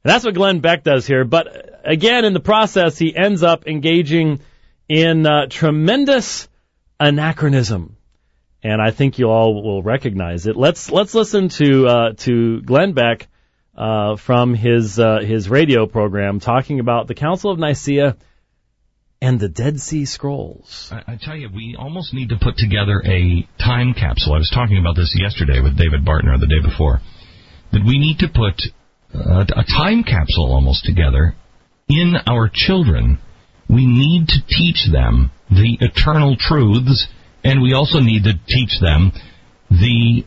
And that's what Glenn Beck does here. But again, in the process, he ends up engaging in tremendous anachronism. And I think you all will recognize it. Let's listen to Glenn Beck from his radio program talking about the Council of Nicaea and the Dead Sea Scrolls. I tell you, we almost need to put together a time capsule. I was talking about this yesterday with David Bartner, the day before, that we need to put a time capsule almost together in our children. We need to teach them the eternal truths, and we also need to teach them the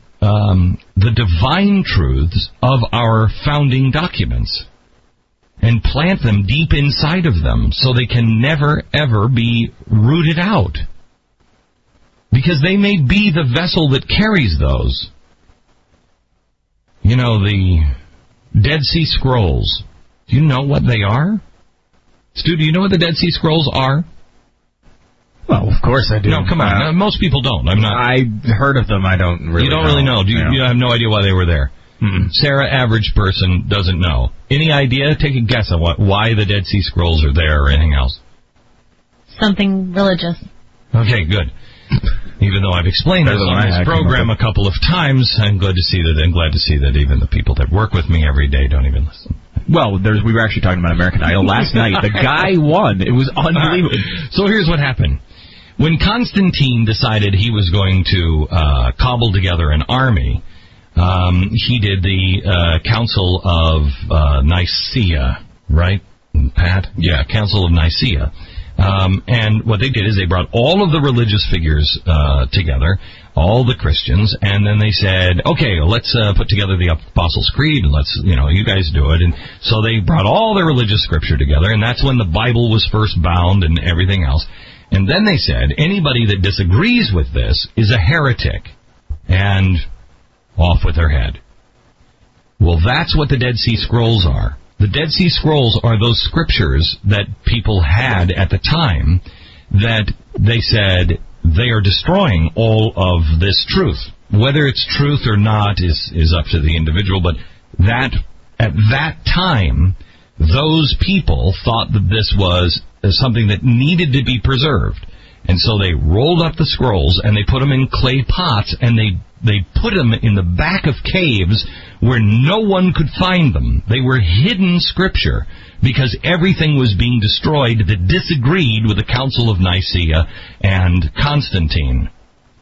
divine truths of our founding documents and plant them deep inside of them so they can never, ever be rooted out. Because they may be the vessel that carries those. You know, the Dead Sea Scrolls. Do you know what they are? Stu, do you know what the Dead Sea Scrolls are? Well, of course I do. No, come on. Most people don't. I heard of them. I don't really know. You don't really know. You have no idea why they were there. Mm-mm. Sarah, average person, doesn't know. Any idea? Take a guess on why the Dead Sea Scrolls are there or anything else. Something religious. Okay, good. Even though I've explained this on this program a couple of times, I'm glad to see that even the people that work with me every day don't even listen. Well, we were actually talking about American Idol last night. The guy won. It was unbelievable. So here's what happened. When Constantine decided he was going to cobble together an army, he did the Council of Nicaea, right, Pat? Yeah, Council of Nicaea. And what they did is they brought all of the religious figures together, all the Christians, and then they said, okay, let's put together the Apostles' Creed, and let's, you guys do it. And so they brought all their religious scripture together, and that's when the Bible was first bound and everything else. And then they said, anybody that disagrees with this is a heretic, and off with their head. Well, that's what the Dead Sea Scrolls are. The Dead Sea Scrolls are those scriptures that people had at the time that they said they are destroying all of this truth. Whether it's truth or not is up to the individual, but that at that time, those people thought that this was something that needed to be preserved. And so they rolled up the scrolls and they put them in clay pots and they put them in the back of caves where no one could find them. They were hidden scripture because everything was being destroyed that disagreed with the Council of Nicaea and Constantine.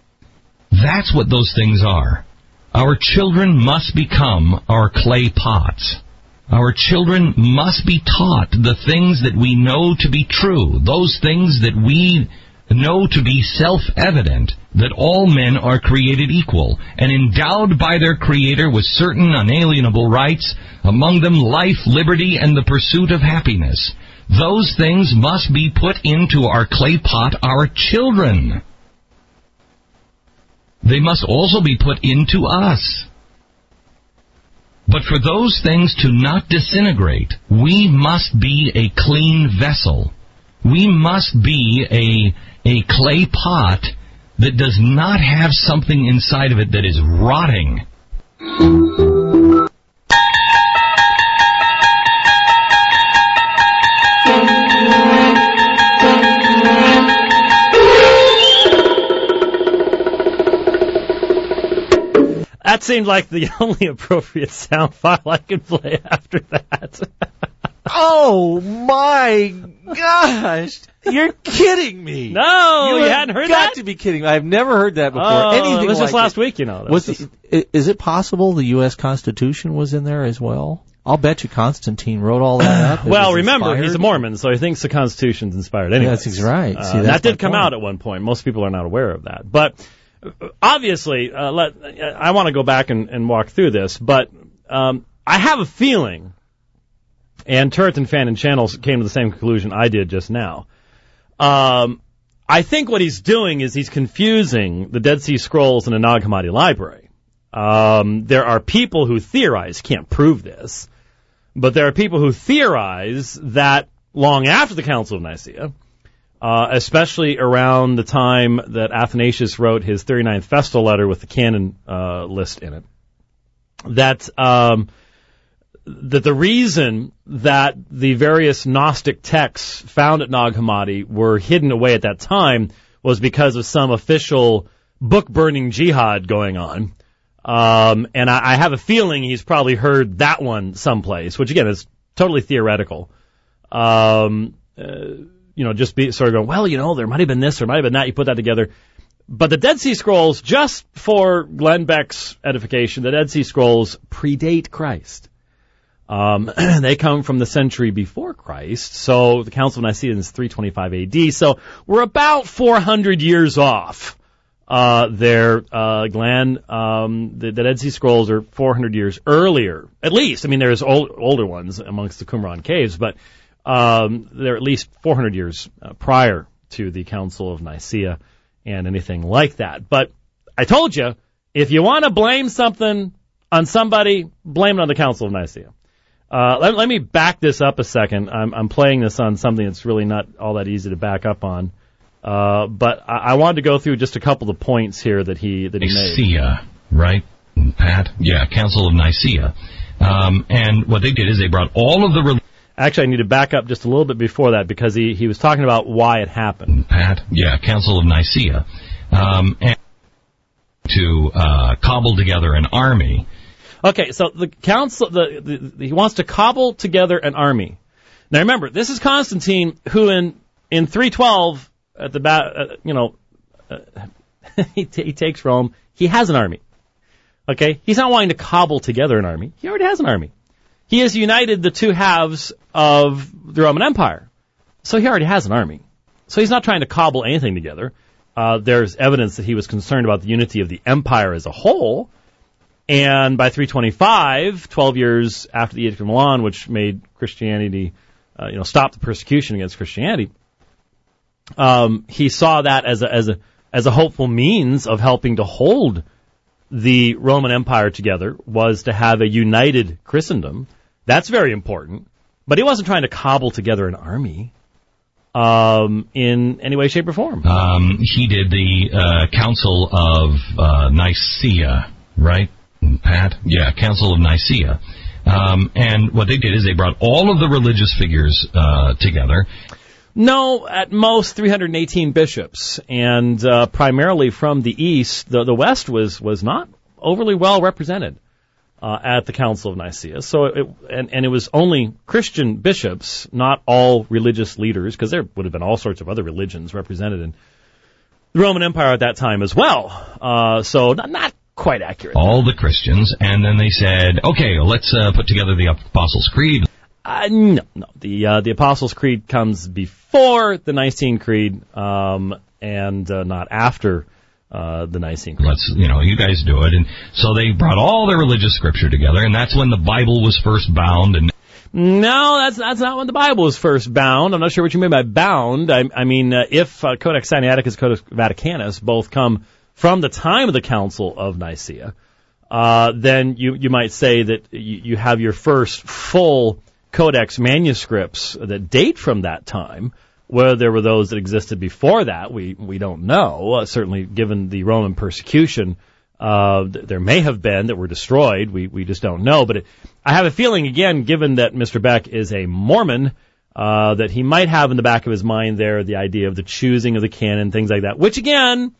That's what those things are. Our children must become our clay pots. Our children must be taught the things that we know to be true, those things that we know to be self-evident, that all men are created equal and endowed by their Creator with certain unalienable rights, among them life, liberty, and the pursuit of happiness. Those things must be put into our clay pot, our children. They must also be put into us. But for those things to not disintegrate, we must be a clean vessel. We must be a clay pot that does not have something inside of it that is rotting. That seemed like the only appropriate sound file I could play after that. Oh, my gosh. You're kidding me. No, you hadn't heard that? You've got to be kidding me. I've never heard that before. Oh, it was just last week, Is it possible the U.S. Constitution was in there as well? I'll bet you Constantine wrote all that up. Well, remember, he's a Mormon, so he thinks the Constitution's inspired anyway. That's right. That did come out at one point. Most people are not aware of that. But obviously, I want to go back and walk through this, but I have a feeling, and Turret and Fan and Channels came to the same conclusion I did just now. I think what he's doing is he's confusing the Dead Sea Scrolls and the Nag Hammadi Library. There are people who theorize, can't prove this, but there are people who theorize that long after the Council of Nicaea, especially around the time that Athanasius wrote his 39th Festal letter with the canon list in it, that that the reason that the various Gnostic texts found at Nag Hammadi were hidden away at that time was because of some official book-burning jihad going on. And I have a feeling he's probably heard that one someplace, which again is totally theoretical. Just be sort of going, well, there might have been this or might have been that. You put that together. But the Dead Sea Scrolls, just for Glenn Beck's edification, the Dead Sea Scrolls predate Christ. They come from the century before Christ. So the Council of Nicaea is 325 AD. So we're about 400 years off. Glenn, the Dead Sea Scrolls are 400 years earlier, at least. I mean, there's older ones amongst the Qumran caves, but they're at least 400 years prior to the Council of Nicaea and anything like that. But I told you, if you want to blame something on somebody, blame it on the Council of Nicaea. Let me back this up a second. I'm playing this on something that's really not all that easy to back up on. But I wanted to go through just a couple of points here that he made. Nicaea, right, Pat? Yeah, Council of Nicaea. And what they did is they brought all of the... Actually, I need to back up just a little bit before that because he was talking about why it happened. Pat? Yeah, Council of Nicaea. And to cobble together an army. Okay, so the council, he wants to cobble together an army. Now remember, this is Constantine who in 312 at the he takes Rome. He has an army. Okay, he's not wanting to cobble together an army. He already has an army. He has united the two halves of the Roman Empire. So he already has an army. So he's not trying to cobble anything together. There's evidence that he was concerned about the unity of the empire as a whole. And by 325, 12 years after the Edict of Milan, which made Christianity, stop the persecution against Christianity, he saw that as a hopeful means of helping to hold the Roman Empire together, was to have a united Christendom. That's very important. But he wasn't trying to cobble together an army in any way, shape, or form. He did the Council of Nicaea, right, Pat? Yeah, Council of Nicaea. And what they did is they brought all of the religious figures together. No, at most 318 bishops, and primarily from the east. The west was not overly well represented at the Council of Nicaea. So it was only Christian bishops, not all religious leaders, because there would have been all sorts of other religions represented in the Roman Empire at that time as well. So not quite accurate. All the Christians, and then they said, okay, let's put together the Apostles' Creed. No. The Apostles' Creed comes before the Nicene Creed, and not after the Nicene Creed. You guys do it. And so they brought all their religious scripture together, and that's when the Bible was first bound. And no, that's not when the Bible was first bound. I'm not sure what you mean by bound. I mean, if Codex Sinaiticus, Codex Vaticanus both come from the time of the Council of Nicaea, then you might say that you have your first full Codex manuscripts that date from that time. Whether there were those that existed before that, we don't know. Certainly, given the Roman persecution, there may have been that were destroyed. We just don't know. But I have a feeling, again, given that Mr. Beck is a Mormon, that he might have in the back of his mind there the idea of the choosing of the canon, things like that, which, again,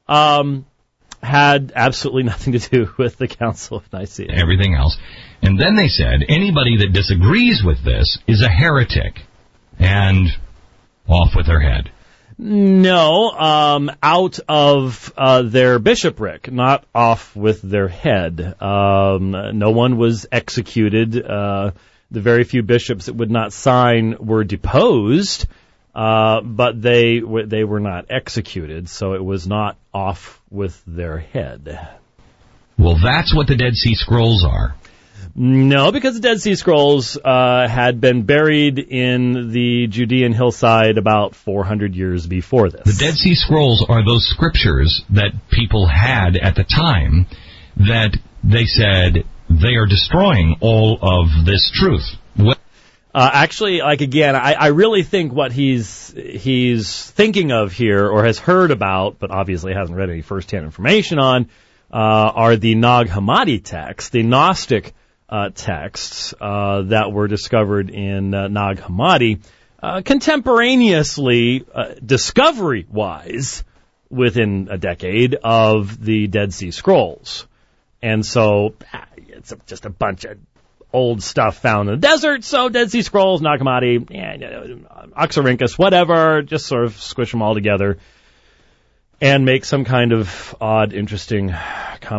had absolutely nothing to do with the Council of Nicaea. Everything else. And then they said, anybody that disagrees with this is a heretic. And off with their head. No, out of their bishopric, not off with their head. No one was executed. The very few bishops that would not sign were deposed, but they were not executed, so it was not off with their head. Well, that's what the Dead Sea Scrolls are. No, because the Dead Sea Scrolls had been buried in the Judean hillside about 400 years before this. The Dead Sea Scrolls are those scriptures that people had at the time that they said they are destroying all of this truth. Actually, again, I really think what he's thinking of here, or has heard about, but obviously hasn't read any first-hand information on, are the Nag Hammadi texts, the Gnostic texts that were discovered in Nag Hammadi contemporaneously, discovery-wise, within a decade of the Dead Sea Scrolls. And so it's just a bunch of old stuff found in the desert, so Dead Sea Scrolls, Nag Hammadi, Oxyrhynchus, whatever, just sort of squish them all together and make some kind of odd, interesting